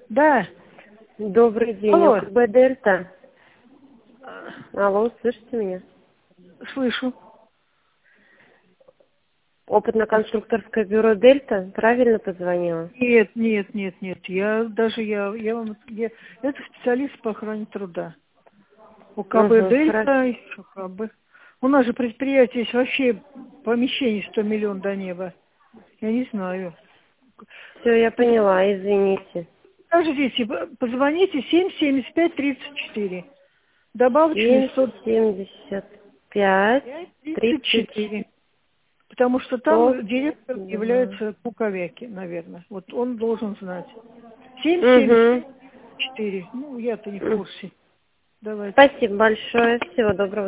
Да. Добрый день, Алло. ОКБ Дельта. Алло, слышите меня? Слышу. Опытно-конструкторское бюро Дельта, правильно позвонила? Нет. Это специалист по охране труда. ОКБ Хорошо. Дельта и ОКБ. У нас же предприятие есть вообще помещение 100 миллионов до неба. Я не знаю. Все, я поняла, извините. Подождите, позвоните 775-34. Добавочный 100 775 30 34. Потому что 100. там директор Да. является Куковяки, наверное. Вот он должен знать. Угу. 775-4. Ну, я-то не в курсе. Давайте. Спасибо большое, всего доброго.